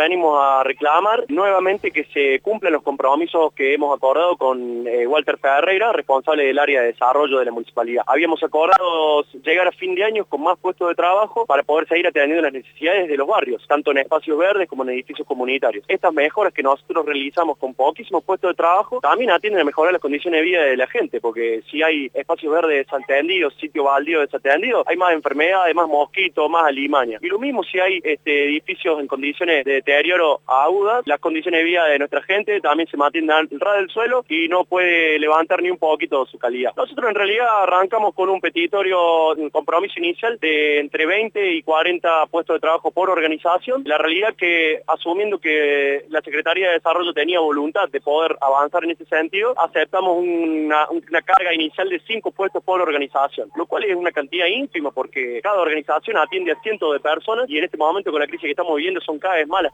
venimos a reclamar nuevamente que se cumplan los compromisos que hemos acordado con Walter Ferreira, responsable del área de desarrollo de la municipalidad. Habíamos acordado llegar a fin de año con más puestos de trabajo para poder seguir atendiendo las necesidades de los barrios, tanto en espacios verdes como en edificios comunitarios. Estas mejoras que nosotros realizamos con poquísimos puestos de trabajo también atienden a mejorar las condiciones de vida de la gente, porque si hay espacios verdes desatendidos, sitios baldíos desatendidos, hay más enfermedades, más mosquitos, más alimaña. Y lo mismo si hay edificios en condiciones de deterioro agudas, las condiciones de vida de nuestra gente también se mantienen al ras del suelo y no puede levantar ni un poquito su calidad. Nosotros en realidad arrancamos con un petitorio, un compromiso inicial de entre 20 y 40 puestos de trabajo por organización. La realidad es que, asumiendo que la Secretaría de Desarrollo tenía voluntad de poder avanzar en ese sentido, aceptamos una carga inicial de 5 puestos por organización, lo cual es una cantidad ínfima porque cada organización atiende a cientos de personas y en este momento con la crisis que estamos viviendo son cada vez más las